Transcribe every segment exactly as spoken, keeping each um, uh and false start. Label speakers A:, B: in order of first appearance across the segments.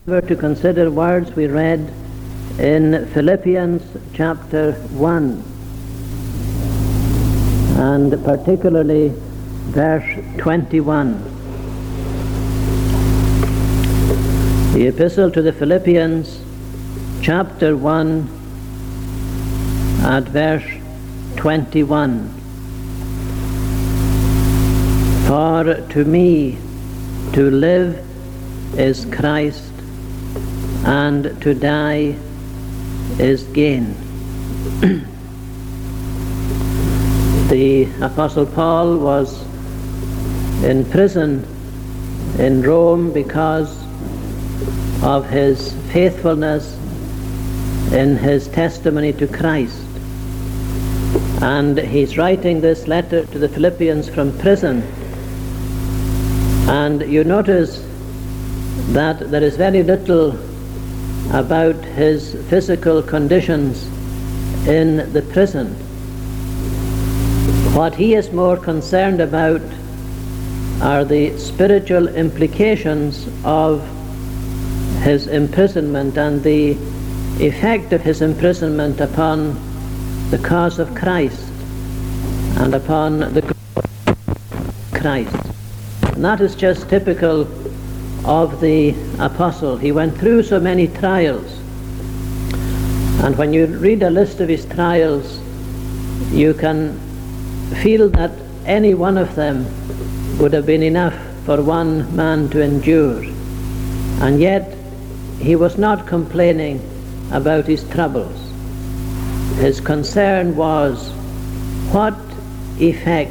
A: We're to consider words we read in Philippians chapter one, and particularly verse twenty-one. The Epistle to the Philippians chapter one at verse twenty-one. For to me to live is Christ, and to die is gain. The Apostle Paul was in prison in Rome because of his faithfulness in his testimony to Christ. And he's writing this letter to the Philippians from prison. And you notice that there is very little about his physical conditions in the prison. What he is more concerned about are the spiritual implications of his imprisonment and the effect of his imprisonment upon the cause of Christ and upon the glory of Christ. And that is just typical of the apostle. He went through so many trials, and when you read a list of his trials, you can feel that any one of them would have been enough for one man to endure. And yet he was not complaining about his troubles. His concern was, what effect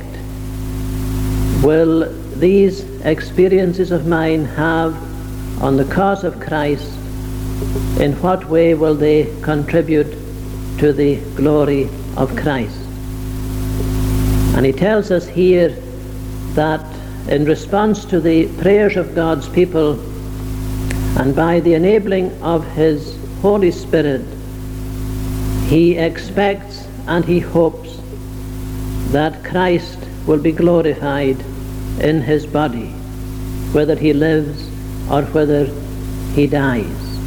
A: will these experiences of mine have on the cause of Christ? In what way will they contribute to the glory of Christ? And he tells us here that in response to the prayers of God's people and by the enabling of his Holy Spirit, he expects and he hopes that Christ will be glorified in his body, whether he lives or whether he dies.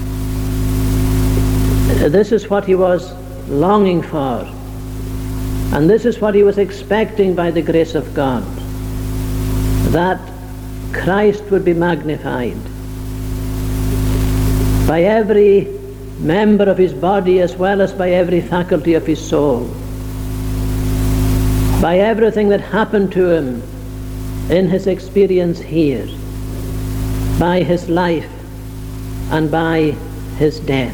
A: This is what he was longing for, and this is what he was expecting by the grace of God, that Christ would be magnified by every member of his body as well as by every faculty of his soul, by everything that happened to him in his experience here, by his life and by his death.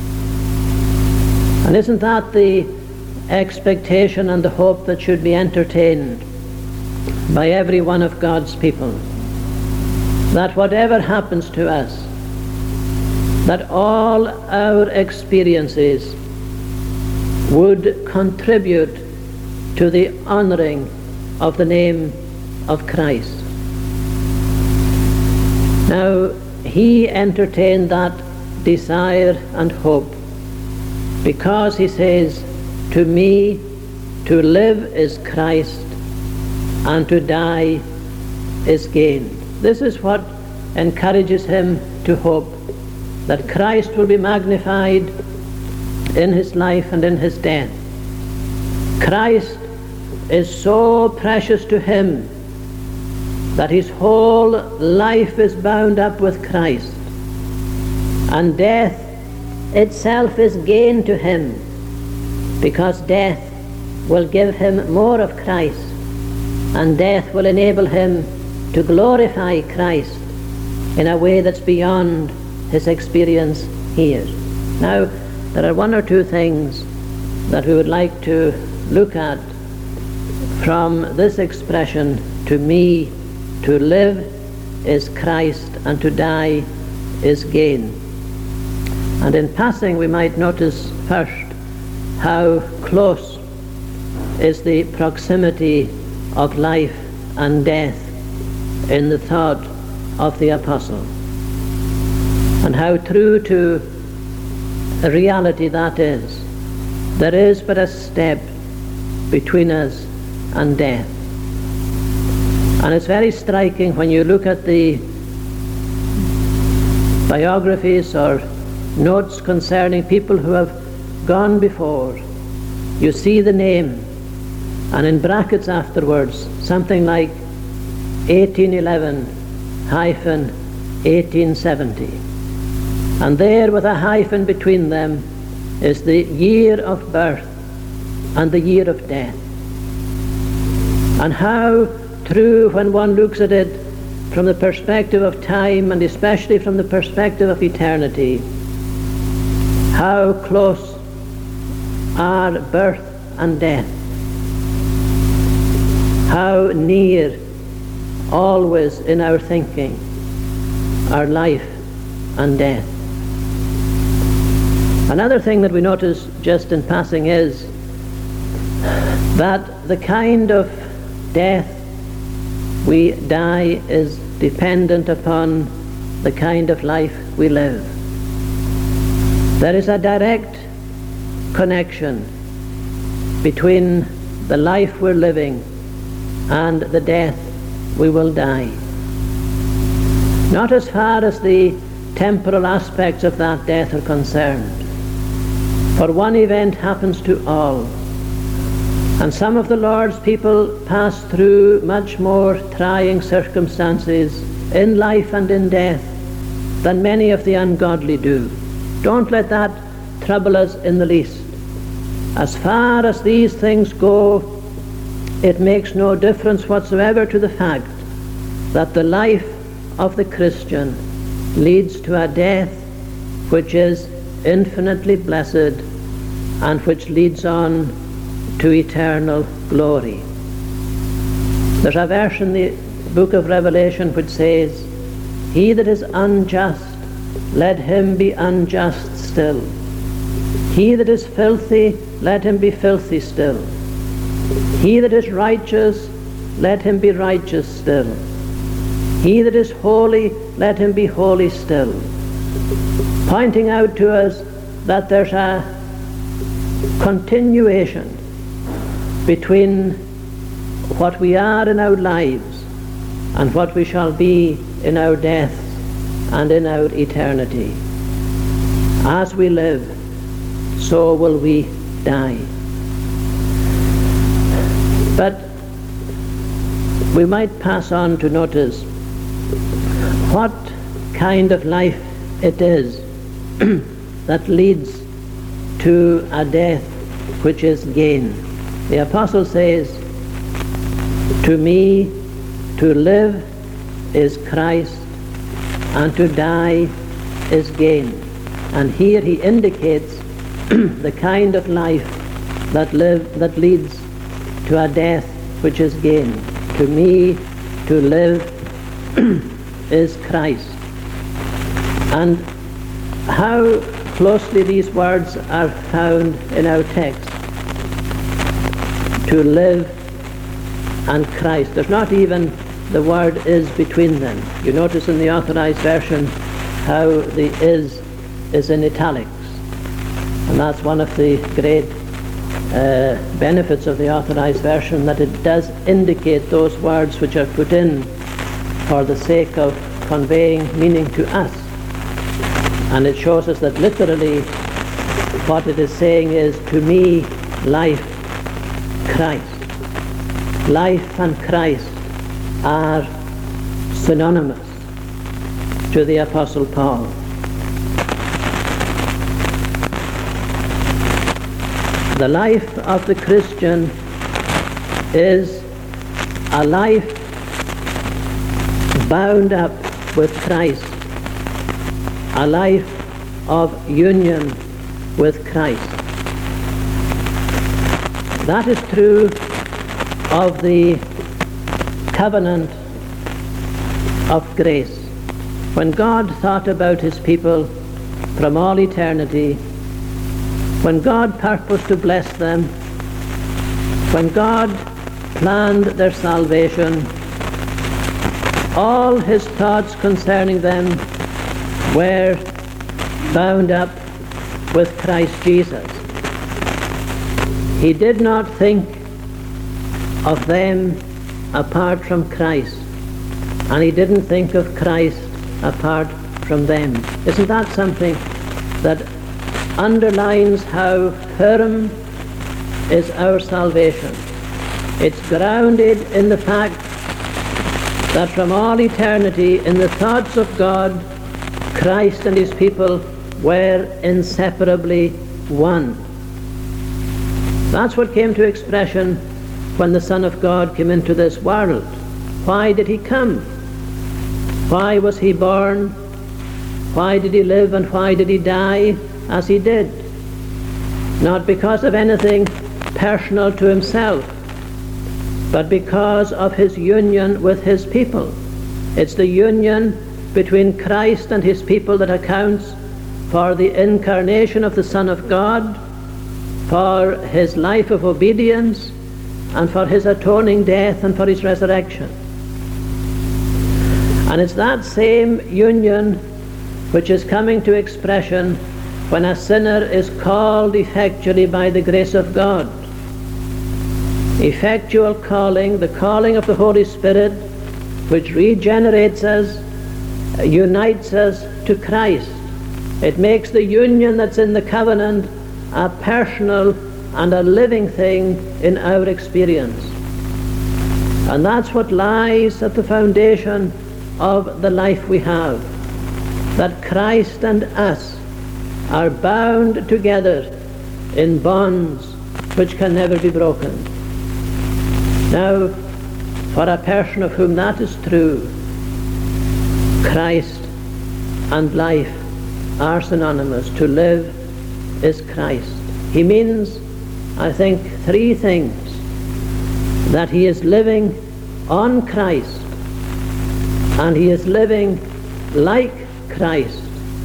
A: And isn't that the expectation and the hope that should be entertained by every one of God's people? That whatever happens to us, that all our experiences would contribute to the honoring of the name of Christ. Now, he entertained that desire and hope because he says, to me to live is Christ, and to die is gain. This is what encourages him to hope, that Christ will be magnified in his life and in his death. Christ is so precious to him that his whole life is bound up with Christ, and death itself is gain to him, because death will give him more of Christ, and death will enable him to glorify Christ in a way that's beyond his experience here. Now, there are one or two things that we would like to look at from this expression, to me to live is Christ and to die is gain. And in passing we might notice first how close is the proximity of life and death in the thought of the apostle, and how true to a reality that is. There is but a step between us and death. And it's very striking when you look at the biographies or notes concerning people who have gone before, you see the name, and in brackets afterwards, something like eighteen eleven hyphen eighteen seventy. And there, with a hyphen between them, is the year of birth and the year of death. And how true, when one looks at it from the perspective of time, and especially from the perspective of eternity, how close are birth and death. How near always in our thinking are life and death. Another thing that we notice just in passing is that the kind of death we die is dependent upon the kind of life we live. There is a direct connection between the life we're living and the death we will die. Not as far as the temporal aspects of that death are concerned, for one event happens to all, and some of the Lord's people pass through much more trying circumstances in life and in death than many of the ungodly do. Don't let that trouble us in the least. As far as these things go, it makes no difference whatsoever to the fact that the life of the Christian leads to a death which is infinitely blessed and which leads on to eternal glory. There's a verse in the book of Revelation which says, "He that is unjust, let him be unjust still. He that is filthy, let him be filthy still. He that is righteous, let him be righteous still. He that is holy, let him be holy still." Pointing out to us that there's a continuation between what we are in our lives and what we shall be in our death and in our eternity. As we live, so will we die. But we might pass on to notice what kind of life it is that leads to a death which is gain. The apostle says, "To me, to live is Christ, and to die is gain." And here he indicates the kind of life that live that leads to a death which is gain. To me, to live is Christ. And how closely these words are found in our text. To live and Christ. There's not even the word is between them. You notice in the Authorized Version how the is is in italics. And that's one of the great uh, benefits of the Authorized Version, that it does indicate those words which are put in for the sake of conveying meaning to us. And it shows us that literally what it is saying is, to me, life, Christ. Life and Christ are synonymous to the Apostle Paul. The life of the Christian is a life bound up with Christ, a life of union with Christ. That is true of the covenant of grace. When God thought about his people from all eternity, when God purposed to bless them, when God planned their salvation, all his thoughts concerning them were bound up with Christ Jesus. He did not think of them apart from Christ, and he didn't think of Christ apart from them. Isn't that something that underlines how firm is our salvation? It's grounded in the fact that from all eternity, in the thoughts of God, Christ and his people were inseparably one. That's what came to expression when the Son of God came into this world. Why did he come? Why was he born? Why did he live and why did he die as he did? Not because of anything personal to himself, but because of his union with his people. It's the union between Christ and his people that accounts for the incarnation of the Son of God, for his life of obedience, and for his atoning death and for his resurrection. And it's that same union which is coming to expression when a sinner is called effectually by the grace of God. Effectual calling, the calling of the Holy Spirit, which regenerates us, unites us to Christ. It makes the union that's in the covenant a personal and a living thing in our experience. And that's what lies at the foundation of the life we have, that Christ and us are bound together in bonds which can never be broken. Now, for a person of whom that is true, Christ and life are synonymous. To live is Christ. He means, I think, three things: that he is living on Christ, and he is living like Christ,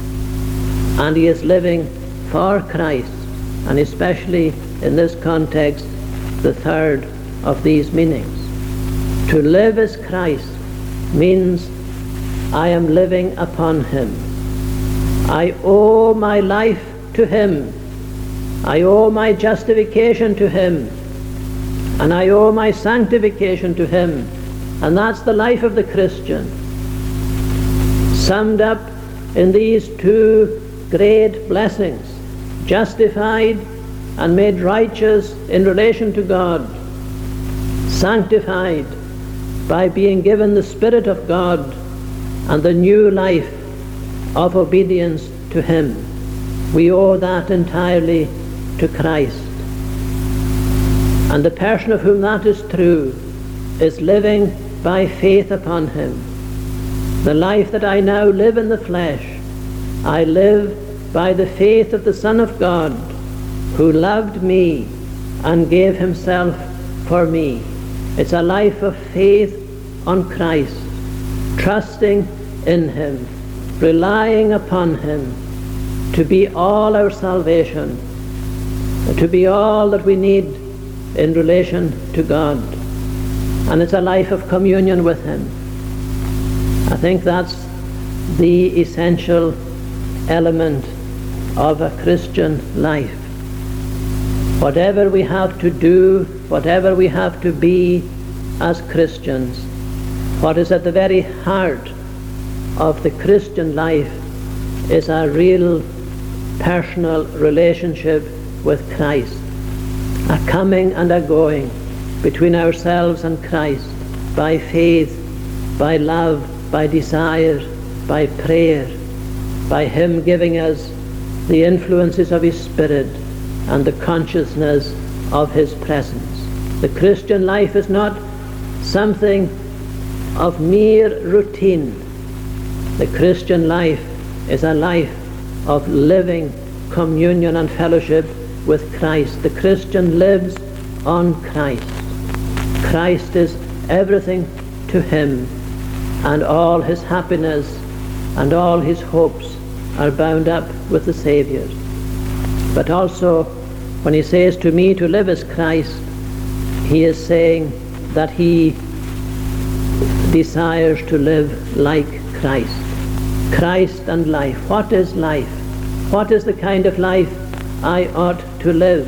A: and he is living for Christ, and especially in this context, the third of these meanings. To live as Christ means I am living upon him. I owe my life to him. I owe my justification to him, and I owe my sanctification to him. And that's the life of the Christian, summed up in these two great blessings: justified and made righteous in relation to God, sanctified by being given the Spirit of God and the new life of obedience to him. We owe that entirely to Christ. And the person of whom that is true is living by faith upon him. The life that I now live in the flesh, I live by the faith of the Son of God, who loved me and gave himself for me. It's a life of faith on Christ, trusting in him, relying upon him to be all our salvation, to be all that we need in relation to God. And it's a life of communion with him. I think that's the essential element of a Christian life. Whatever we have to do, whatever we have to be as Christians, what is at the very heart of the Christian life is a real personal relationship with Christ, a coming and a going between ourselves and Christ by faith, by love, by desire, by prayer, by him giving us the influences of his Spirit and the consciousness of his presence. The Christian life is not something of mere routine. The Christian life is a life of living communion and fellowship with Christ. The Christian lives on Christ. Christ is everything to him, and all his happiness and all his hopes are bound up with the Saviour. But also, when he says to me to live as Christ, he is saying that he desires to live like Christ. Christ and life. What is life? What is the kind of life I ought to live?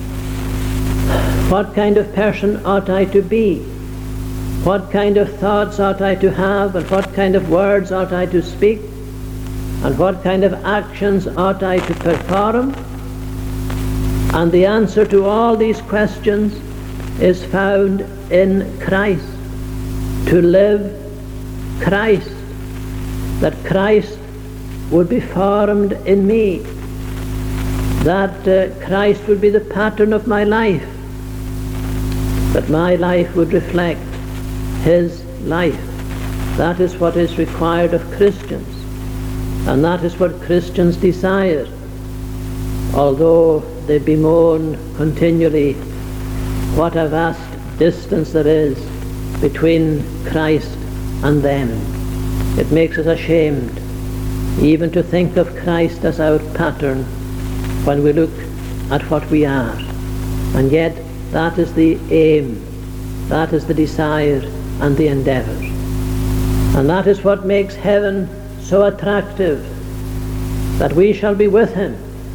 A: What kind of person ought I to be? What kind of thoughts ought I to have, and what kind of words ought I to speak? And what kind of actions ought I to perform? And the answer to all these questions is found in Christ. To live Christ, that Christ would be formed in me, that uh, Christ would be the pattern of my life, that my life would reflect his life. That is what is required of Christians, and that is what Christians desire, although they bemoan continually what a vast distance there is between Christ and them. It makes us ashamed even to think of Christ as our pattern when we look at what we are. And yet that is the aim, that is the desire and the endeavour. And that is what makes heaven so attractive, that we shall be with him,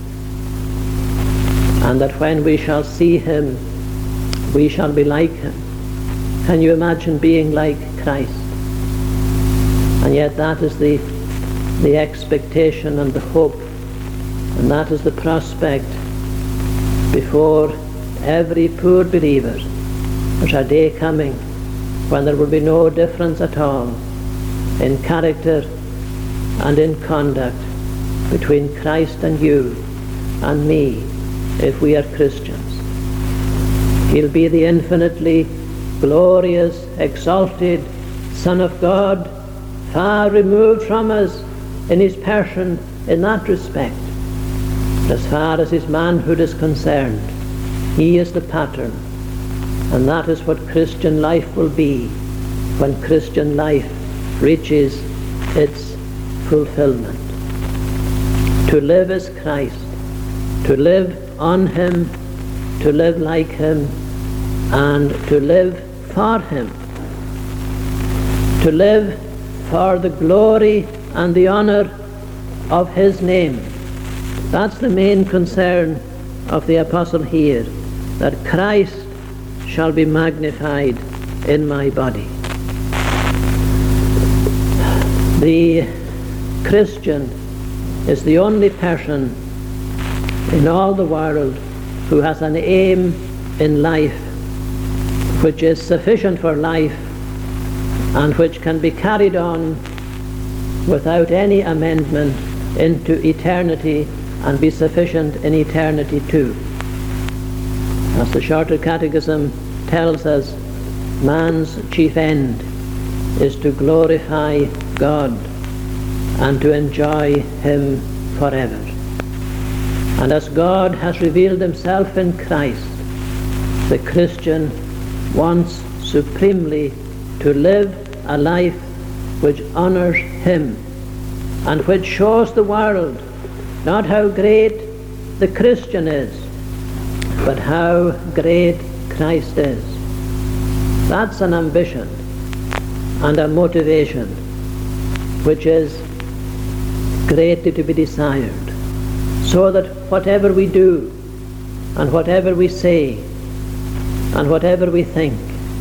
A: and that when we shall see him, we shall be like him. Can you imagine being like Christ? And yet that is the, the expectation and the hope, and that is the prospect before every poor believer. There's a day coming when there will be no difference at all in character and in conduct between Christ and you and me, if we are Christians. He'll be the infinitely glorious, exalted Son of God, far removed from us in his person in that respect. But as far as his manhood is concerned, he is the pattern, and that is what Christian life will be when Christian life reaches its fulfillment. To live as Christ, to live on him, to live like him, and to live for him, to live for the glory and the honour of his name. That's the main concern of the apostle here, that Christ shall be magnified in my body. The Christian is the only person in all the world who has an aim in life which is sufficient for life and which can be carried on without any amendment into eternity and be sufficient in eternity too. As the Shorter Catechism tells us, man's chief end is to glorify God and to enjoy him forever. And as God has revealed himself in Christ, the Christian wants supremely to live a life which honours him and which shows the world not how great the Christian is, but how great Christ is. That's an ambition and a motivation which is greatly to be desired, so that whatever we do and whatever we say and whatever we think,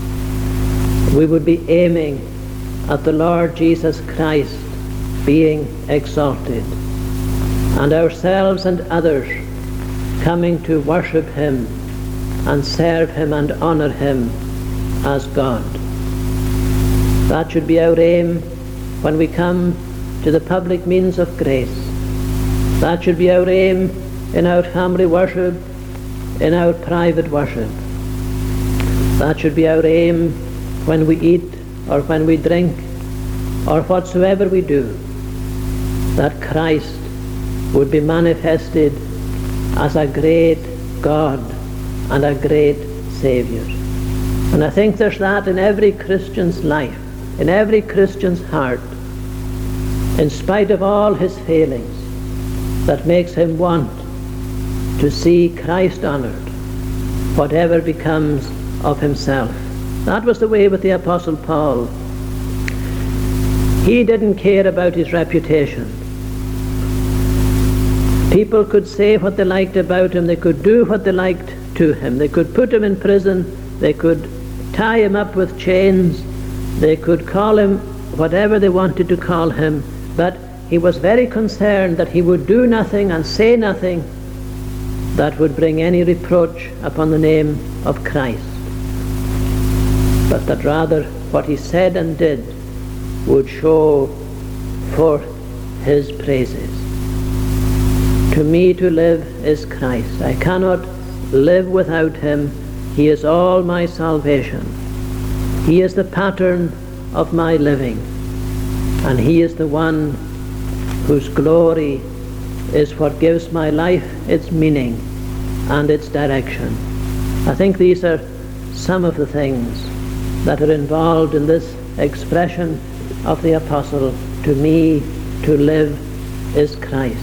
A: we would be aiming at the Lord Jesus Christ being exalted, and ourselves and others coming to worship him and serve him and honour him as God. That should be our aim when we come to the public means of grace. That should be our aim in our family worship, in our private worship. That should be our aim when we eat or when we drink or whatsoever we do, that Christ would be manifested as a great God and a great Saviour. And I think there's that in every Christian's life, in every Christian's heart, in spite of all his failings, that makes him want to see Christ honoured, whatever becomes of himself. That was the way with the Apostle Paul. He didn't care about his reputation. People could say what they liked about him, they could do what they liked to him, they could put him in prison, they could tie him up with chains, they could call him whatever they wanted to call him, but he was very concerned that he would do nothing and say nothing that would bring any reproach upon the name of Christ, but that rather what he said and did would show forth his praises. To me to live is Christ. I cannot live without him. He is all my salvation. He is the pattern of my living, and he is the one whose glory is what gives my life its meaning and its direction. I think these are some of the things that are involved in this expression of the apostle, to me to live is Christ.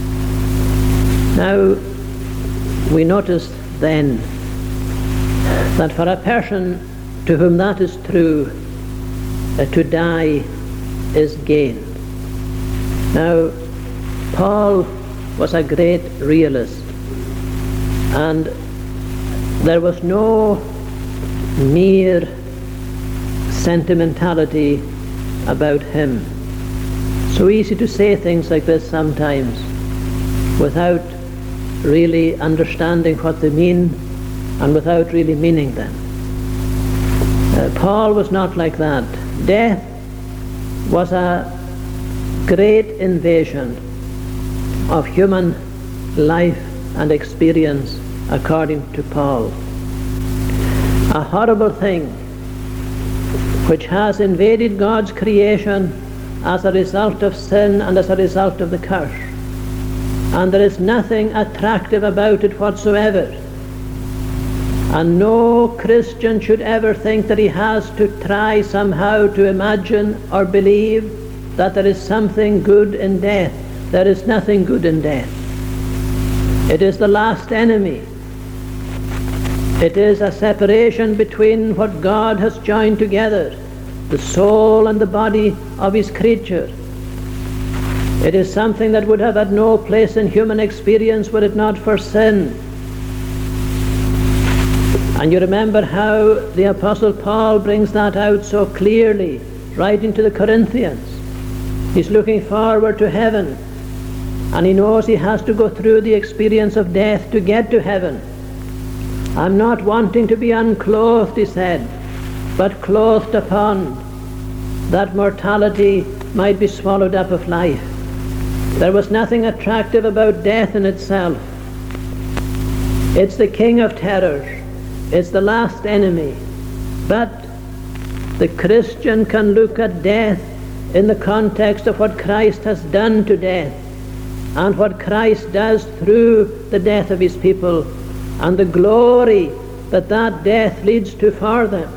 A: Now, we notice then that for a person to whom that is true, uh, to die is gain. Now, Paul was a great realist, and there was no mere sentimentality about him. So easy to say things like this sometimes without really understanding what they mean and without really meaning them. Uh, Paul was not like that. Death was a great invasion of human life and experience according to Paul. A horrible thing which has invaded God's creation as a result of sin and as a result of the curse. And there is nothing attractive about it whatsoever. And no Christian should ever think that he has to try somehow to imagine or believe that there is something good in death. There is nothing good in death. It is the last enemy. It is a separation between what God has joined together, the soul and the body of his creature. It is something that would have had no place in human experience were it not for sin. And you remember how the Apostle Paul brings that out so clearly, writing to the Corinthians. He's looking forward to heaven, and he knows he has to go through the experience of death to get to heaven. I'm not wanting to be unclothed, he said, but clothed upon, that mortality might be swallowed up of life. There was nothing attractive about death in itself. It's the king of terrors. It's the last enemy. But the Christian can look at death in the context of what Christ has done to death and what Christ does through the death of his people and the glory that that death leads to for them.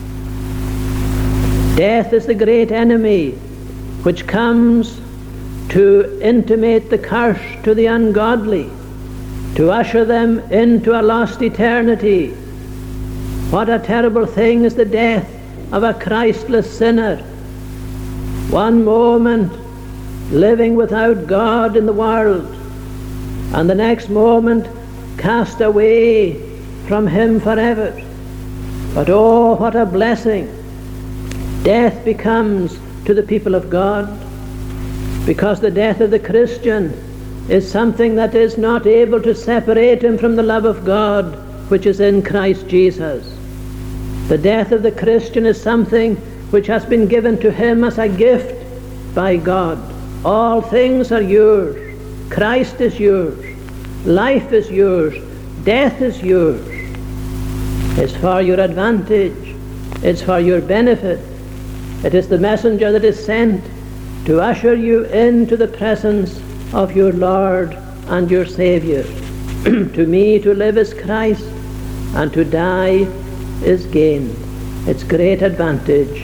A: Death is the great enemy which comes to intimate the curse to the ungodly, to usher them into a lost eternity. What a terrible thing is the death of a Christless sinner. One moment living without God in the world, and the next moment cast away from him forever. But oh, what a blessing death becomes to the people of God, because the death of the Christian is something that is not able to separate him from the love of God which is in Christ Jesus. The death of the Christian is something which has been given to him as a gift by God. All things are yours. Christ is yours. Life is yours. Death is yours. It's for your advantage. It's for your benefit. It is the messenger that is sent to usher you into the presence of your Lord and your Saviour. To me to live is Christ, and to die is gain. It's great advantage.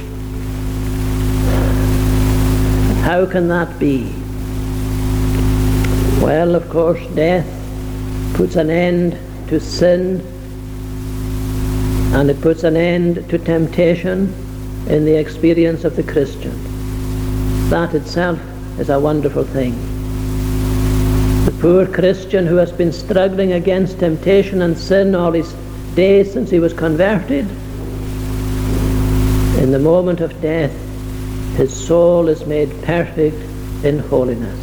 A: How can that be? Well, of course, death puts an end to sin, and it puts an end to temptation in the experience of the Christian. That itself is a wonderful thing. The poor Christian who has been struggling against temptation and sin all his days since he was converted, in the moment of death, his soul is made perfect in holiness.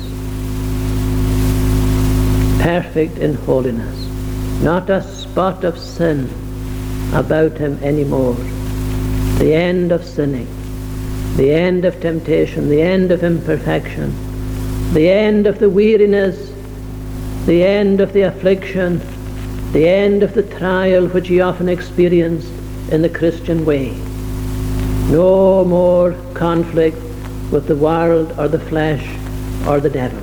A: Perfect in holiness. Not a spot of sin about him anymore. The end of sinning, the end of temptation, the end of imperfection, the end of the weariness, the end of the affliction, the end of the trial which he often experienced in the Christian way. No more conflict with the world or the flesh or the devil.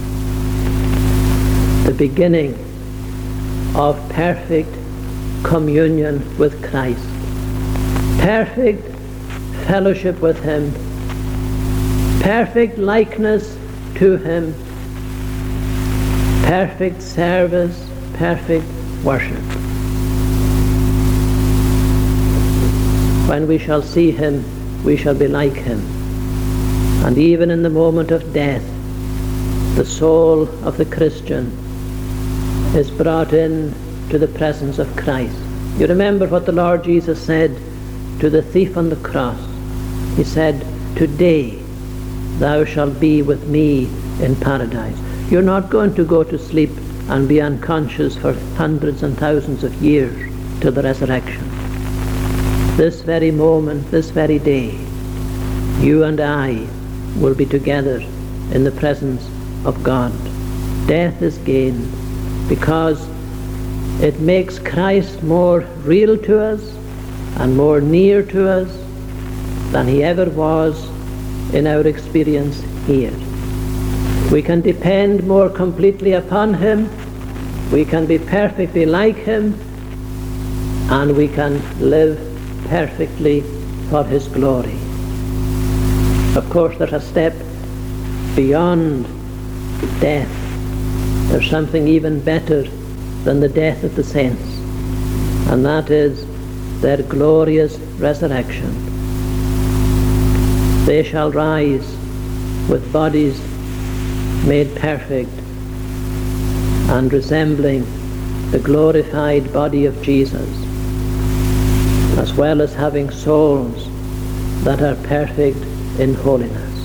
A: The beginning of perfect communion with Christ. Perfect fellowship with him. Perfect likeness to him. Perfect service. Perfect worship. When we shall see him, we shall be like him. And even in the moment of death, the soul of the Christian is brought in to the presence of Christ. You remember what the Lord Jesus said to the thief on the cross. He said, "Today thou shalt be with me in paradise." You're not going to go to sleep and be unconscious for hundreds and thousands of years till the resurrection. This very moment, this very day, you and I will be together in the presence of God. Death is gain because it makes Christ more real to us and more near to us than he ever was in our experience here. We can depend more completely upon him, we can be perfectly like him, and we can live perfectly for his glory. Of course, there's a step beyond death. There's something even better than the death of the saints, and that is their glorious resurrection. They shall rise with bodies made perfect and resembling the glorified body of Jesus, as well as having souls that are perfect in holiness.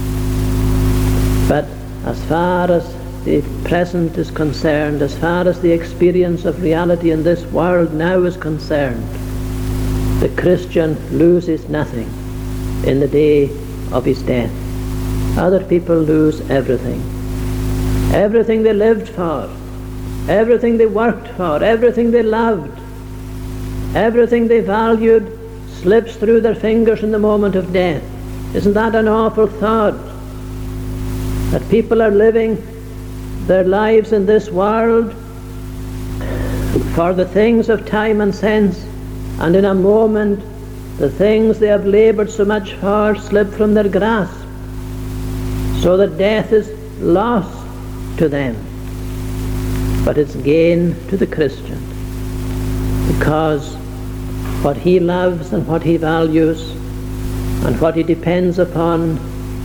A: But as far as the present is concerned, as far as the experience of reality in this world now is concerned, the Christian loses nothing in the day of his death. Other people lose everything. Everything they lived for, everything they worked for, everything they loved, everything they valued slips through their fingers in the moment of death. Isn't that an awful thought? That people are living their lives in this world for the things of time and sense, and in a moment the things they have laboured so much for slip from their grasp, so that death is loss to them, but it's gain to the Christian, because what he loves and what he values and what he depends upon,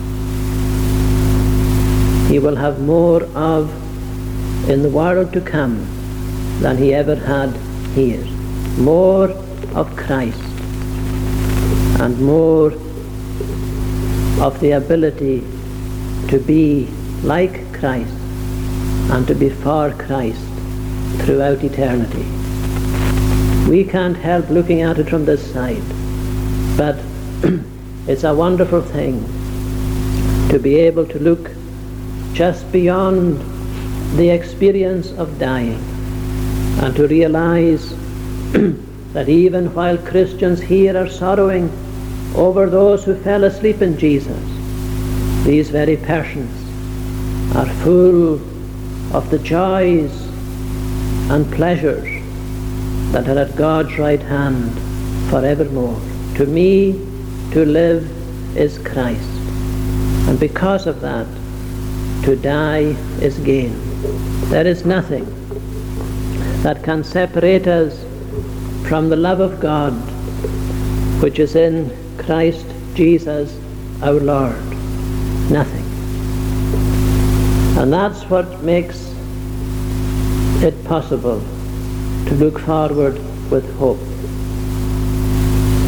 A: he will have more of in the world to come than he ever had here. More of Christ and more of the ability to be like Christ and to be for Christ throughout eternity. We can't help looking at it from this side, but it's a wonderful thing to be able to look just beyond the experience of dying and to realize that even while Christians here are sorrowing over those who fell asleep in Jesus, these very persons are full of the joys and pleasures that are at God's right hand forevermore. To me, to live is Christ, and because of that, to die is gain. There is nothing that can separate us from the love of God which is in Christ Jesus our Lord. Nothing. And that's what makes it possible to look forward with hope.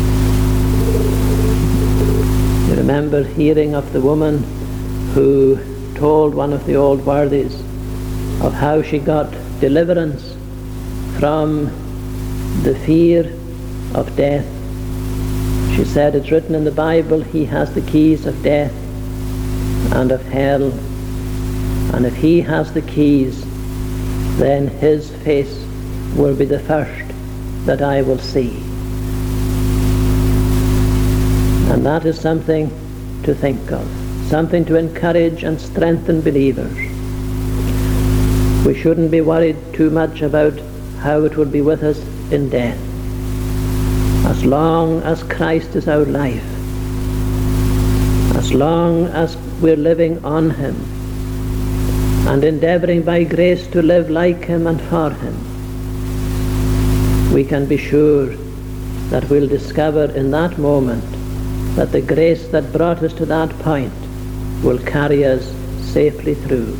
A: You remember hearing of the woman who told one of the old worthies of how she got deliverance from the fear of death. She said, it's written in the Bible, he has the keys of death and of hell, and if he has the keys, then his face will be the first that I will see. And that is something to think of, something to encourage and strengthen believers. We shouldn't be worried too much about how it will be with us in death. As long as Christ is our life, as long as we're living on him and endeavouring by grace to live like him and for him, we can be sure that we'll discover in that moment that the grace that brought us to that point will carry us safely through.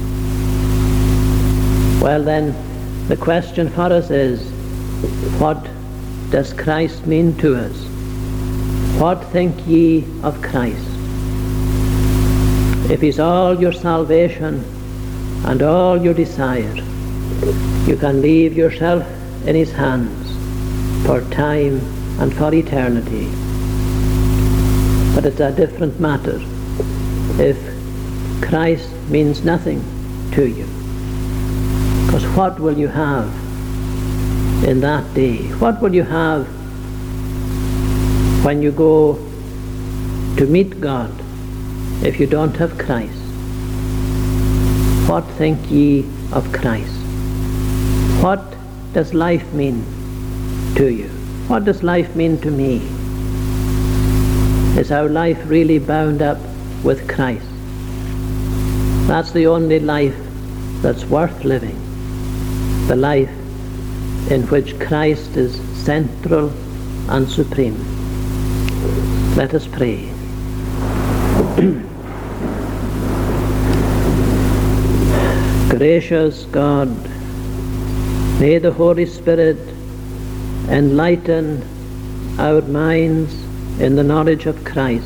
A: Well then, the question for us is, what does Christ mean to us? What think ye of Christ? If he's all your salvation and all your desire, you can leave yourself in his hands for time and for eternity. But it's a different matter if Christ means nothing to you. Because what will you have in that day? What will you have when you go to meet God if you don't have Christ? What think ye of Christ? What does life mean to you? What does life mean to me? Is our life really bound up with Christ? That's the only life that's worth living, the life in which Christ is central and supreme. Let us pray. Gracious God, may the Holy Spirit enlighten our minds in the knowledge of Christ,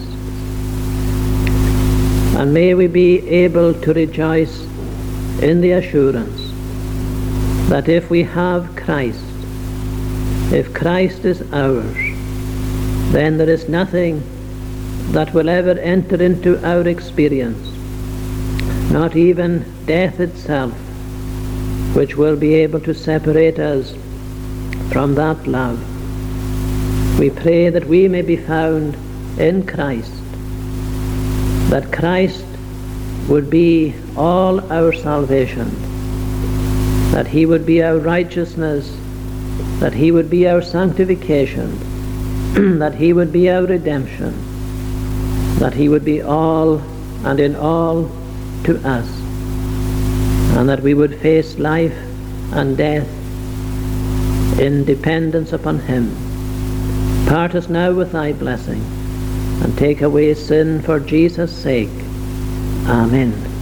A: and may we be able to rejoice in the assurance that if we have Christ, if Christ is ours, then there is nothing that will ever enter into our experience, not even death itself, which will be able to separate us from that love. We pray that we may be found in Christ, that Christ would be all our salvation, that he would be our righteousness, that he would be our sanctification, that he would be our redemption, that he would be all and in all to us, and that we would face life and death in dependence upon him. Part us now with thy blessing, and take away sin for Jesus' sake. Amen.